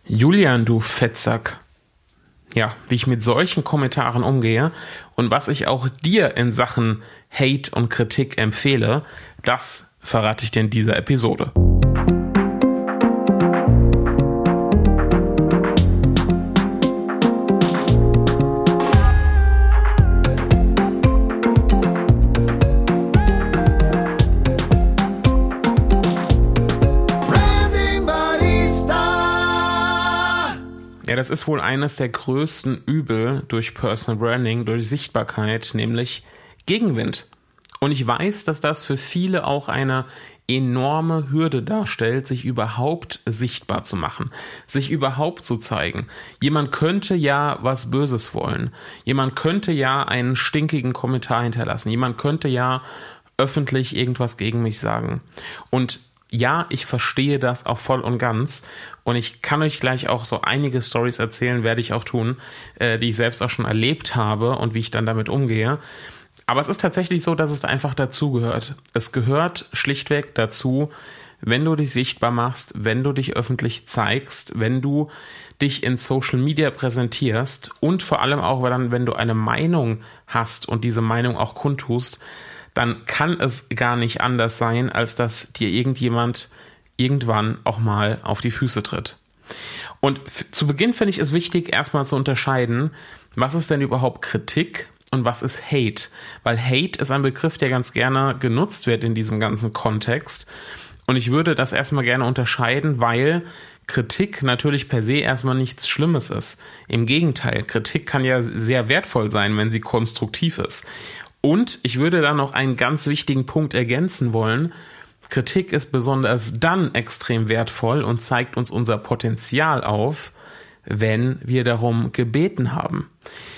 Julian, du Fettsack. Ja, wie ich mit solchen Kommentaren umgehe und was ich auch dir in Sachen Hate und Kritik empfehle, das verrate ich dir in dieser Episode. Ja, das ist wohl eines der größten Übel durch Personal Branding, durch Sichtbarkeit, nämlich Gegenwind. Und ich weiß, dass das für viele auch eine enorme Hürde darstellt, sich überhaupt sichtbar zu machen, sich überhaupt zu zeigen. Jemand könnte ja was Böses wollen. Jemand könnte ja einen stinkigen Kommentar hinterlassen. Jemand könnte ja öffentlich irgendwas gegen mich sagen. Und ja, ich verstehe das auch voll und ganz und ich kann euch gleich auch so einige Storys erzählen, werde ich auch tun, die ich selbst auch schon erlebt habe und wie ich dann damit umgehe. Aber es ist tatsächlich so, dass es einfach dazugehört. Es gehört schlichtweg dazu, wenn du dich sichtbar machst, wenn du dich öffentlich zeigst, wenn du dich in Social Media präsentierst und vor allem auch dann, wenn du eine Meinung hast und diese Meinung auch kundtust, dann kann es gar nicht anders sein, als dass dir irgendjemand irgendwann auch mal auf die Füße tritt. Und zu Beginn finde ich es wichtig, erstmal zu unterscheiden, was ist denn überhaupt Kritik und was ist Hate? Weil Hate ist ein Begriff, der ganz gerne genutzt wird in diesem ganzen Kontext. Und ich würde das erstmal gerne unterscheiden, weil Kritik natürlich per se erstmal nichts Schlimmes ist. Im Gegenteil, Kritik kann ja sehr wertvoll sein, wenn sie konstruktiv ist. Und ich würde da noch einen ganz wichtigen Punkt ergänzen wollen. Kritik ist besonders dann extrem wertvoll und zeigt uns unser Potenzial auf, wenn wir darum gebeten haben.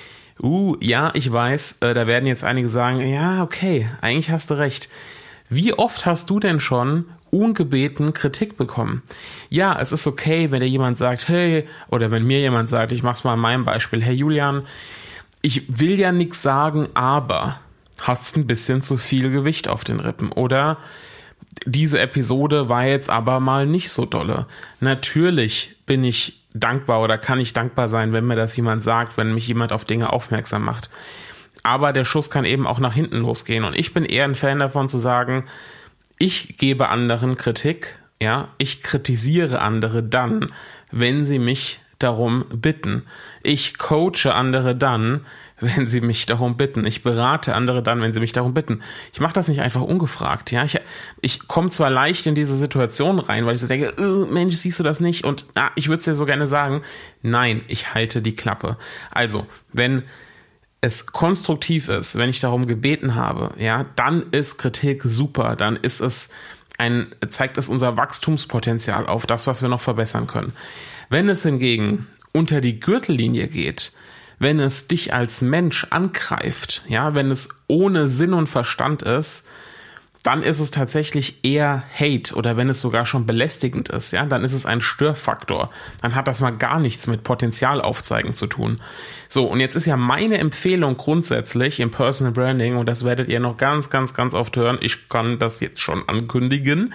Ja, ich weiß, da werden jetzt einige sagen, ja, okay, eigentlich hast du recht. Wie oft hast du denn schon ungebeten Kritik bekommen? Ja, es ist okay, wenn dir jemand sagt, hey, oder wenn mir jemand sagt, ich mach's mal an meinem Beispiel, hey Julian, ich will ja nichts sagen, aber hast ein bisschen zu viel Gewicht auf den Rippen oder diese Episode war jetzt aber mal nicht so dolle. Natürlich bin ich dankbar oder kann ich dankbar sein, wenn mir das jemand sagt, wenn mich jemand auf Dinge aufmerksam macht. Aber der Schuss kann eben auch nach hinten losgehen und ich bin eher ein Fan davon zu sagen, ich gebe anderen Kritik, ja, ich kritisiere andere dann, wenn sie mich darum bitten. Ich coache andere dann, wenn sie mich darum bitten. Ich berate andere dann, wenn sie mich darum bitten. Ich mache das nicht einfach ungefragt. Ja, ich komme zwar leicht in diese Situation rein, weil ich so denke, Mensch, siehst du das nicht? Und ich würde es dir so gerne sagen. Nein, ich halte die Klappe. Also, wenn es konstruktiv ist, wenn ich darum gebeten habe, ja, dann ist Kritik super. Dann ist es zeigt es unser Wachstumspotenzial auf, das, was wir noch verbessern können. Wenn es hingegen unter die Gürtellinie geht, wenn es dich als Mensch angreift, ja, wenn es ohne Sinn und Verstand ist, dann ist es tatsächlich eher Hate oder wenn es sogar schon belästigend ist, ja, dann ist es ein Störfaktor. Dann hat das mal gar nichts mit Potenzial aufzeigen zu tun. So, und jetzt ist ja meine Empfehlung grundsätzlich im Personal Branding, und das werdet ihr noch ganz, ganz, ganz oft hören, ich kann das jetzt schon ankündigen,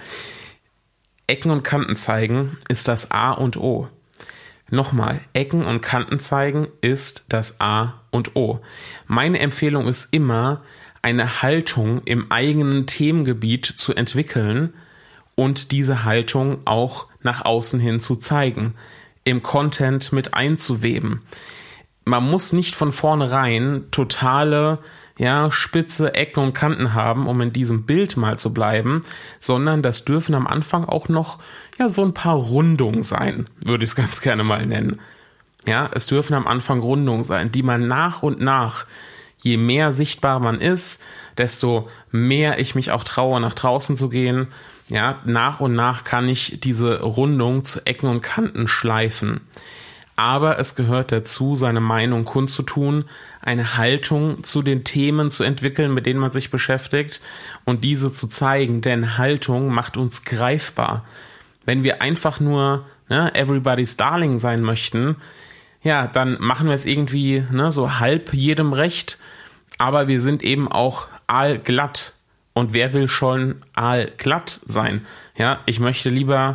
Ecken und Kanten zeigen ist das A und O. Nochmal, Ecken und Kanten zeigen ist das A und O. Meine Empfehlung ist immer, eine Haltung im eigenen Themengebiet zu entwickeln und diese Haltung auch nach außen hin zu zeigen, im Content mit einzuweben. Man muss nicht von vornherein totale, spitze Ecken und Kanten haben, um in diesem Bild mal zu bleiben, sondern das dürfen am Anfang auch noch so ein paar Rundungen sein, würde ich es ganz gerne mal nennen. Ja, es dürfen am Anfang Rundungen sein, die man nach und nach, je mehr sichtbar man ist, desto mehr ich mich auch traue, nach draußen zu gehen. Ja, nach und nach kann ich diese Rundung zu Ecken und Kanten schleifen. Aber es gehört dazu, seine Meinung kundzutun, eine Haltung zu den Themen zu entwickeln, mit denen man sich beschäftigt und diese zu zeigen, denn Haltung macht uns greifbar. Wenn wir einfach nur everybody's darling sein möchten, ja, dann machen wir es irgendwie so halb jedem recht, aber wir sind eben auch aalglatt. Und wer will schon aalglatt sein? Ja, ich möchte lieber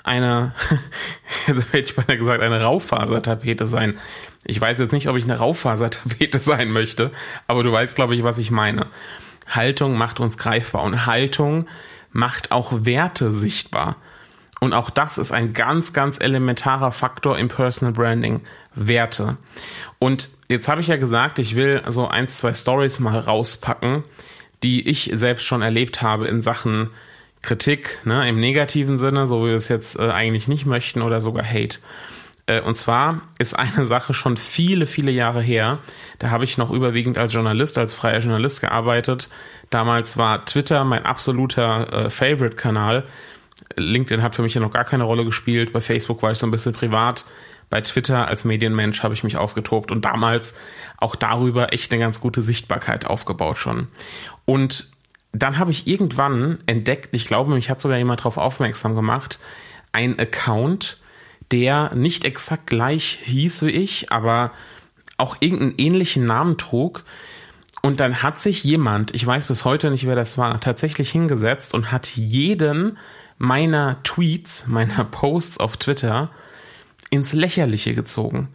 eine, also hätte ich beinahe gesagt, eine Raufasertapete sein. Ich weiß jetzt nicht, ob ich eine Raufasertapete sein möchte, aber du weißt, glaube ich, was ich meine. Haltung macht uns greifbar und Haltung macht auch Werte sichtbar. Und auch das ist ein ganz, ganz elementarer Faktor im Personal Branding. Werte. Und jetzt habe ich ja gesagt, ich will so 1, 2 Stories mal rauspacken, die ich selbst schon erlebt habe in Sachen Kritik, ne, im negativen Sinne, so wie wir es jetzt eigentlich nicht möchten, oder sogar Hate. Und zwar ist eine Sache schon viele, viele Jahre her. Da habe ich noch überwiegend als Journalist, als freier Journalist gearbeitet. Damals war Twitter mein absoluter Favorite-Kanal. LinkedIn hat für mich ja noch gar keine Rolle gespielt. Bei Facebook war ich so ein bisschen privat. Bei Twitter als Medienmensch habe ich mich ausgetobt und damals auch darüber echt eine ganz gute Sichtbarkeit aufgebaut schon. Und dann habe ich irgendwann entdeckt, ich glaube, mich hat sogar jemand darauf aufmerksam gemacht, ein Account, der nicht exakt gleich hieß wie ich, aber auch irgendeinen ähnlichen Namen trug. Und dann hat sich jemand, ich weiß bis heute nicht, wer das war, tatsächlich hingesetzt und hat jeden meiner Tweets, meiner Posts auf Twitter ins Lächerliche gezogen.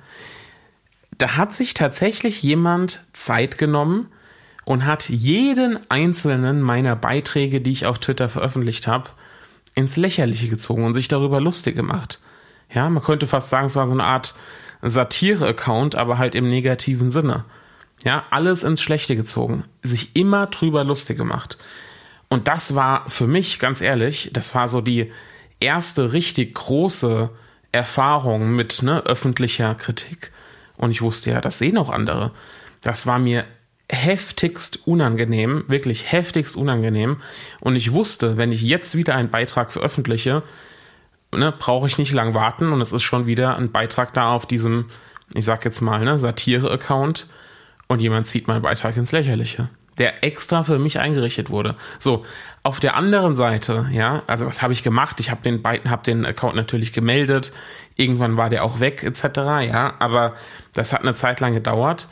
Da hat sich tatsächlich jemand Zeit genommen und hat jeden einzelnen meiner Beiträge, die ich auf Twitter veröffentlicht habe, ins Lächerliche gezogen und sich darüber lustig gemacht. Ja, man könnte fast sagen, es war so eine Art Satire-Account, aber halt im negativen Sinne. Ja, alles ins Schlechte gezogen, sich immer drüber lustig gemacht. Und das war für mich, ganz ehrlich, das war so die erste richtig große Erfahrung mit öffentlicher Kritik. Und ich wusste ja, das sehen auch andere. Das war mir heftigst unangenehm, wirklich heftigst unangenehm. Und ich wusste, wenn ich jetzt wieder einen Beitrag veröffentliche, brauche ich nicht lang warten und es ist schon wieder ein Beitrag da auf diesem, ich sag jetzt mal, Satire-Account und jemand zieht meinen Beitrag ins Lächerliche, der extra für mich eingerichtet wurde. So, auf der anderen Seite, ja, also was habe ich gemacht? Ich habe den Account natürlich gemeldet, irgendwann war der auch weg, etc., ja, aber das hat eine Zeit lang gedauert.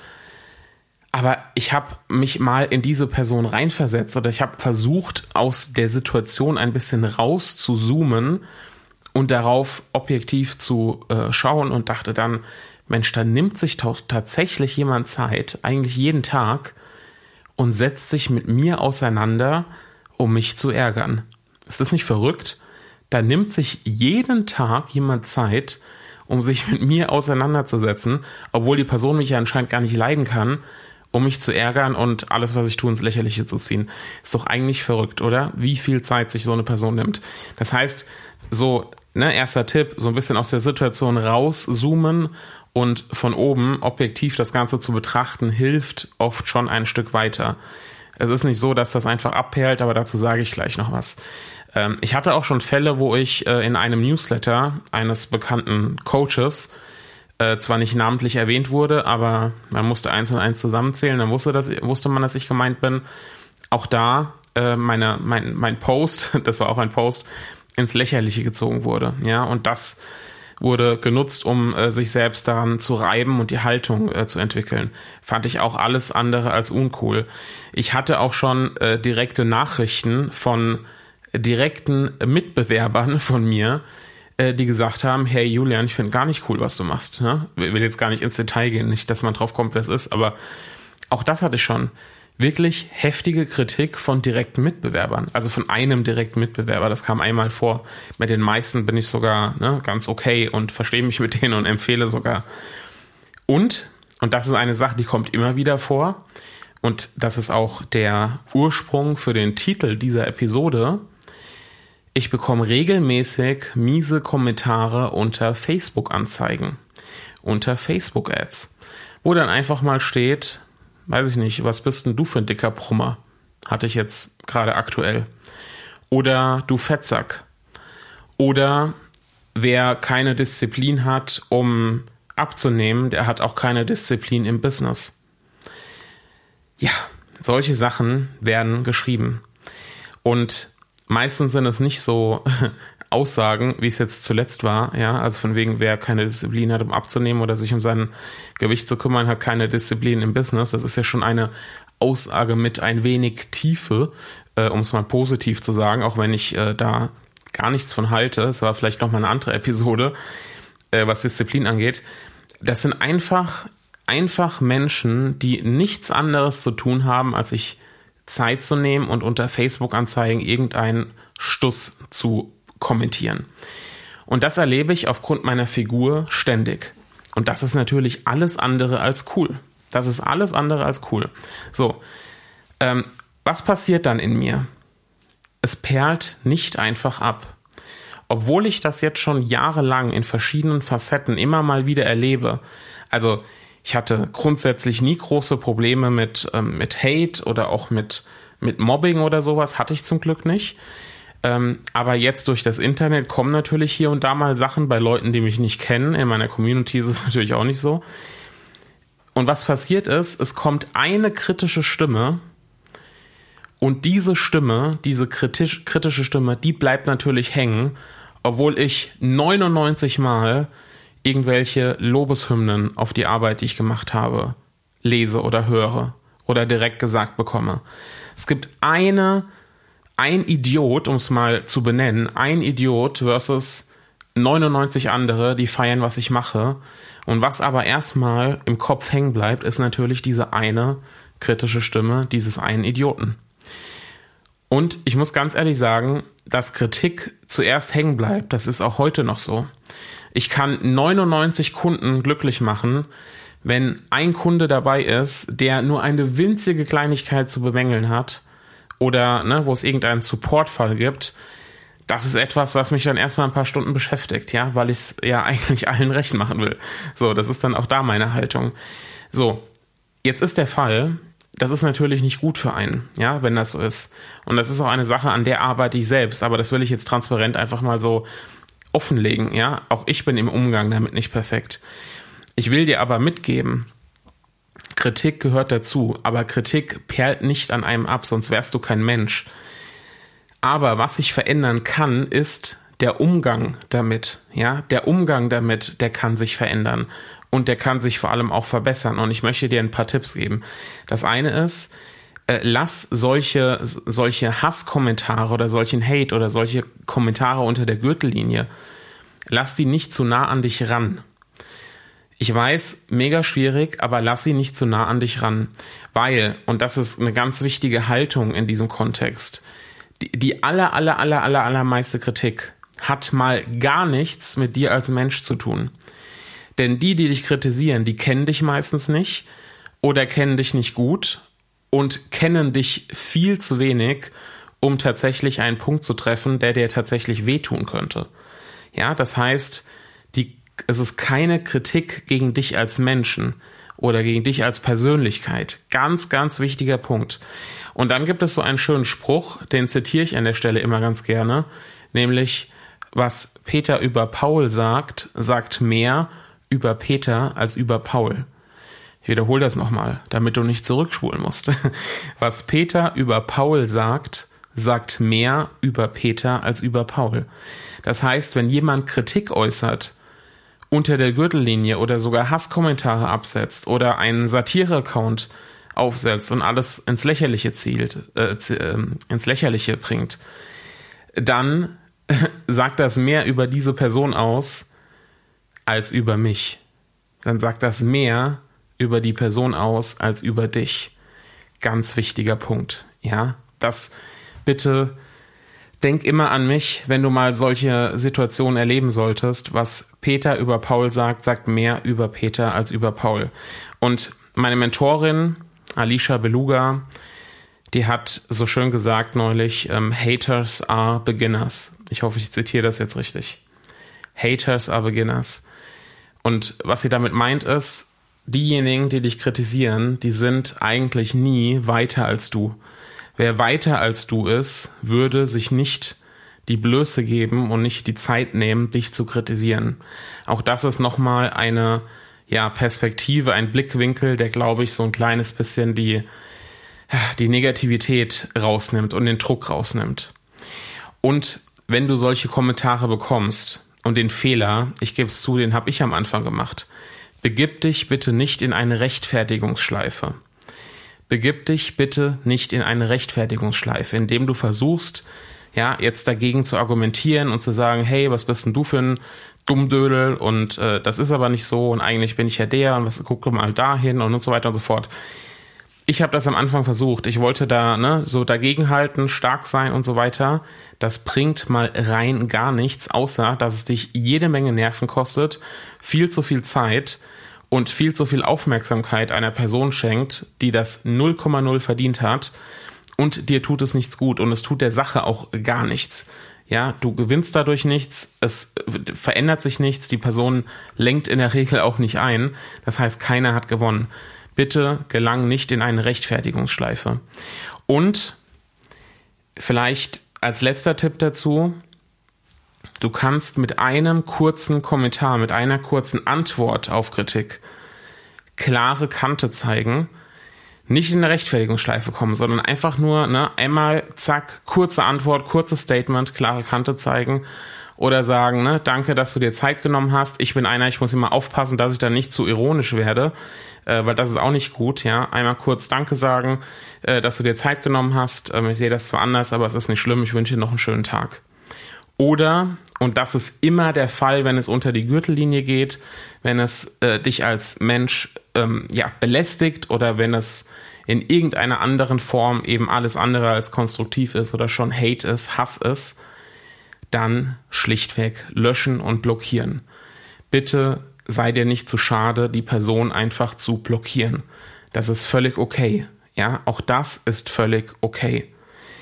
Aber ich habe mich mal in diese Person reinversetzt oder ich habe versucht, aus der Situation ein bisschen raus zu zoomen und darauf objektiv zu schauen und dachte dann, Mensch, da nimmt sich tatsächlich jemand Zeit, eigentlich jeden Tag, und setzt sich mit mir auseinander, um mich zu ärgern. Ist das nicht verrückt? Da nimmt sich jeden Tag jemand Zeit, um sich mit mir auseinanderzusetzen, obwohl die Person mich ja anscheinend gar nicht leiden kann, um mich zu ärgern und alles, was ich tue, ins Lächerliche zu ziehen. Ist doch eigentlich verrückt, oder? Wie viel Zeit sich so eine Person nimmt. Das heißt, so, erster Tipp, so ein bisschen aus der Situation rauszoomen und von oben objektiv das Ganze zu betrachten, hilft oft schon ein Stück weiter. Es ist nicht so, dass das einfach abperlt, aber dazu sage ich gleich noch was. Ich hatte auch schon Fälle, wo ich in einem Newsletter eines bekannten Coaches zwar nicht namentlich erwähnt wurde, aber man musste 1 und 1 zusammenzählen, dann wusste man, dass ich gemeint bin. Auch da mein Post, das war auch ein Post, ins Lächerliche gezogen wurde. Ja, und das wurde genutzt, um sich selbst daran zu reiben und die Haltung zu entwickeln. Fand ich auch alles andere als uncool. Ich hatte auch schon direkte Nachrichten von direkten Mitbewerbern von mir, die gesagt haben, hey Julian, ich finde gar nicht cool, was du machst. Ne? Ich will jetzt gar nicht ins Detail gehen, nicht, dass man drauf kommt, wer es ist, aber auch das hatte ich schon. Wirklich heftige Kritik von direkten Mitbewerbern, also von einem direkten Mitbewerber, das kam einmal vor. Mit den meisten bin ich sogar ganz okay und verstehe mich mit denen und empfehle sogar. Und das ist eine Sache, die kommt immer wieder vor und das ist auch der Ursprung für den Titel dieser Episode. Ich bekomme regelmäßig miese Kommentare unter Facebook-Anzeigen, unter Facebook-Ads, wo dann einfach mal steht, weiß ich nicht, was bist denn du für ein dicker Brummer? Hatte ich jetzt gerade aktuell. Oder du Fettsack. Oder wer keine Disziplin hat, um abzunehmen, der hat auch keine Disziplin im Business. Ja, solche Sachen werden geschrieben. Und meistens sind es nicht so Aussagen, wie es jetzt zuletzt war, ja, also von wegen, wer keine Disziplin hat, um abzunehmen oder sich um sein Gewicht zu kümmern, hat keine Disziplin im Business. Das ist ja schon eine Aussage mit ein wenig Tiefe, um es mal positiv zu sagen, auch wenn ich da gar nichts von halte, es war vielleicht nochmal eine andere Episode, was Disziplin angeht, das sind einfach Menschen, die nichts anderes zu tun haben, als sich Zeit zu nehmen und unter Facebook-Anzeigen irgendeinen Stuss zu kommentieren. Und das erlebe ich aufgrund meiner Figur ständig. Und das ist natürlich alles andere als cool. Das ist alles andere als cool. So, was passiert dann in mir? Es perlt nicht einfach ab. Obwohl ich das jetzt schon jahrelang in verschiedenen Facetten immer mal wieder erlebe. Also ich hatte grundsätzlich nie große Probleme mit Hate oder auch mit Mobbing oder sowas, hatte ich zum Glück nicht. Aber jetzt durch das Internet kommen natürlich hier und da mal Sachen bei Leuten, die mich nicht kennen. In meiner Community ist es natürlich auch nicht so. Und was passiert ist, es kommt eine kritische Stimme und diese Stimme, diese kritische Stimme, die bleibt natürlich hängen, obwohl ich 99 Mal irgendwelche Lobeshymnen auf die Arbeit, die ich gemacht habe, lese oder höre oder direkt gesagt bekomme. Es gibt ein Idiot, um es mal zu benennen, ein Idiot versus 99 andere, die feiern, was ich mache. Und was aber erstmal im Kopf hängen bleibt, ist natürlich diese eine kritische Stimme dieses einen Idioten. Und ich muss ganz ehrlich sagen, dass Kritik zuerst hängen bleibt, das ist auch heute noch so. Ich kann 99 Kunden glücklich machen, wenn ein Kunde dabei ist, der nur eine winzige Kleinigkeit zu bemängeln hat oder wo es irgendeinen Supportfall gibt. Das ist etwas, was mich dann erstmal ein paar Stunden beschäftigt, ja, weil ich es ja eigentlich allen recht machen will. So, das ist dann auch da meine Haltung. So, jetzt ist der Fall, das ist natürlich nicht gut für einen, ja, wenn das so ist. Und das ist auch eine Sache, an der arbeite ich selbst, aber das will ich jetzt transparent einfach mal so offenlegen, ja. Auch ich bin im Umgang damit nicht perfekt. Ich will dir aber mitgeben, Kritik gehört dazu, aber Kritik perlt nicht an einem ab, sonst wärst du kein Mensch. Aber was sich verändern kann, ist der Umgang damit, ja. Der Umgang damit, der kann sich verändern. Und der kann sich vor allem auch verbessern. Und ich möchte dir ein paar Tipps geben. Das eine ist, lass solche Hasskommentare oder solchen Hate oder solche Kommentare unter der Gürtellinie, lass die nicht zu nah an dich ran. Ich weiß, mega schwierig, aber lass sie nicht zu nah an dich ran. Weil, und das ist eine ganz wichtige Haltung in diesem Kontext, die allermeiste Kritik hat mal gar nichts mit dir als Mensch zu tun. Denn die dich kritisieren, die kennen dich meistens nicht oder kennen dich nicht gut und kennen dich viel zu wenig, um tatsächlich einen Punkt zu treffen, der dir tatsächlich wehtun könnte. Ja, das heißt, es ist keine Kritik gegen dich als Menschen oder gegen dich als Persönlichkeit. Ganz, ganz wichtiger Punkt. Und dann gibt es so einen schönen Spruch, den zitiere ich an der Stelle immer ganz gerne, nämlich, was Peter über Paul sagt, sagt mehr über Peter als über Paul. Ich wiederhole das nochmal, damit du nicht zurückspulen musst. Was Peter über Paul sagt, sagt mehr über Peter als über Paul. Das heißt, wenn jemand Kritik äußert, unter der Gürtellinie oder sogar Hasskommentare absetzt oder einen Satire-Account aufsetzt und alles ins Lächerliche ins Lächerliche bringt, dann sagt das mehr über diese Person aus als über mich. Dann sagt das mehr über die Person aus als über dich. Ganz wichtiger Punkt. Ja, das bitte denk immer an mich, wenn du mal solche Situationen erleben solltest. Was Peter über Paul sagt, sagt mehr über Peter als über Paul. Und meine Mentorin, Alicia Beluga, die hat so schön gesagt neulich, Haters are beginners. Ich hoffe, ich zitiere das jetzt richtig. Haters are beginners. Und was sie damit meint ist, diejenigen, die dich kritisieren, die sind eigentlich nie weiter als du. Wer weiter als du ist, würde sich nicht die Blöße geben und nicht die Zeit nehmen, dich zu kritisieren. Auch das ist nochmal eine Perspektive, ein Blickwinkel, der, glaube ich, so ein kleines bisschen die Negativität rausnimmt und den Druck rausnimmt. Und wenn du solche Kommentare bekommst und den Fehler, ich gebe es zu, den habe ich am Anfang gemacht, begib dich bitte nicht in eine Rechtfertigungsschleife. Begib dich bitte nicht in eine Rechtfertigungsschleife, indem du versuchst, ja, jetzt dagegen zu argumentieren und zu sagen, hey, was bist denn du für ein Dummdödel und das ist aber nicht so und eigentlich bin ich ja der und guck mal dahin und so weiter und so fort. Ich habe das am Anfang versucht. Ich wollte da so dagegenhalten, stark sein und so weiter. Das bringt mal rein gar nichts, außer dass es dich jede Menge Nerven kostet, viel zu viel Zeit und viel zu viel Aufmerksamkeit einer Person schenkt, die das 0,0 verdient hat und dir tut es nichts gut und es tut der Sache auch gar nichts. Ja, du gewinnst dadurch nichts, es verändert sich nichts, die Person lenkt in der Regel auch nicht ein. Das heißt, keiner hat gewonnen. Bitte gelang nicht in eine Rechtfertigungsschleife. Und vielleicht als letzter Tipp dazu, du kannst mit einem kurzen Kommentar, mit einer kurzen Antwort auf Kritik klare Kante zeigen, nicht in eine Rechtfertigungsschleife kommen, sondern einfach nur einmal, zack, kurze Antwort, kurzes Statement, klare Kante zeigen oder sagen, danke, dass du dir Zeit genommen hast. Ich bin einer, ich muss immer aufpassen, dass ich da nicht zu ironisch werde, weil das ist auch nicht gut. Ja, einmal kurz Danke sagen, dass du dir Zeit genommen hast. Ich sehe das zwar anders, aber es ist nicht schlimm. Ich wünsche dir noch einen schönen Tag. Oder, und das ist immer der Fall, wenn es unter die Gürtellinie geht, wenn es dich als Mensch belästigt oder wenn es in irgendeiner anderen Form eben alles andere als konstruktiv ist oder schon Hate ist, Hass ist, dann schlichtweg löschen und blockieren. Bitte sei dir nicht zu schade, die Person einfach zu blockieren. Das ist völlig okay. Ja, auch das ist völlig okay.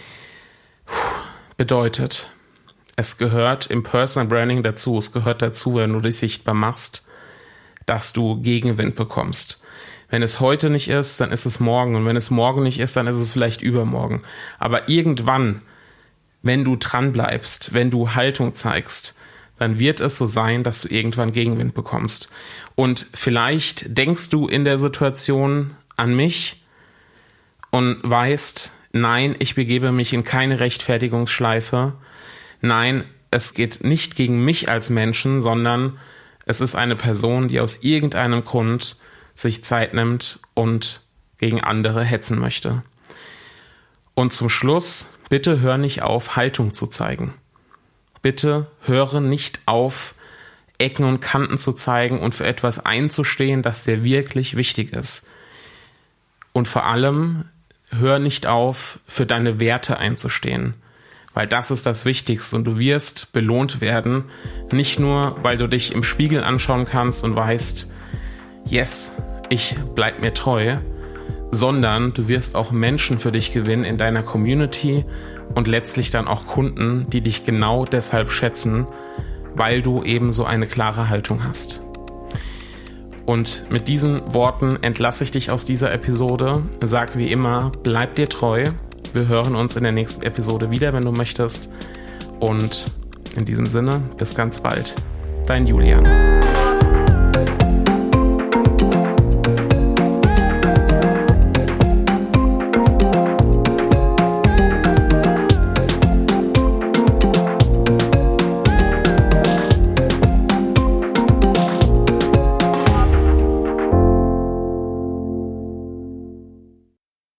Bedeutet, es gehört im Personal Branding dazu, es gehört dazu, wenn du dich sichtbar machst, dass du Gegenwind bekommst. Wenn es heute nicht ist, dann ist es morgen. Und wenn es morgen nicht ist, dann ist es vielleicht übermorgen. Aber irgendwann, wenn du dran bleibst, wenn du Haltung zeigst, dann wird es so sein, dass du irgendwann Gegenwind bekommst. Und vielleicht denkst du in der Situation an mich und weißt, nein, ich begebe mich in keine Rechtfertigungsschleife. Nein, es geht nicht gegen mich als Menschen, sondern es ist eine Person, die aus irgendeinem Grund sich Zeit nimmt und gegen andere hetzen möchte. Und zum Schluss, bitte hör nicht auf, Haltung zu zeigen. Bitte höre nicht auf, Ecken und Kanten zu zeigen und für etwas einzustehen, das dir wirklich wichtig ist. Und vor allem, hör nicht auf, für deine Werte einzustehen. Weil das ist das Wichtigste und du wirst belohnt werden, nicht nur, weil du dich im Spiegel anschauen kannst und weißt, yes, ich bleib mir treu, sondern du wirst auch Menschen für dich gewinnen in deiner Community und letztlich dann auch Kunden, die dich genau deshalb schätzen, weil du eben so eine klare Haltung hast. Und mit diesen Worten entlasse ich dich aus dieser Episode. Sag wie immer, bleib dir treu. Wir hören uns in der nächsten Episode wieder, wenn du möchtest. Und in diesem Sinne, bis ganz bald. Dein Julian.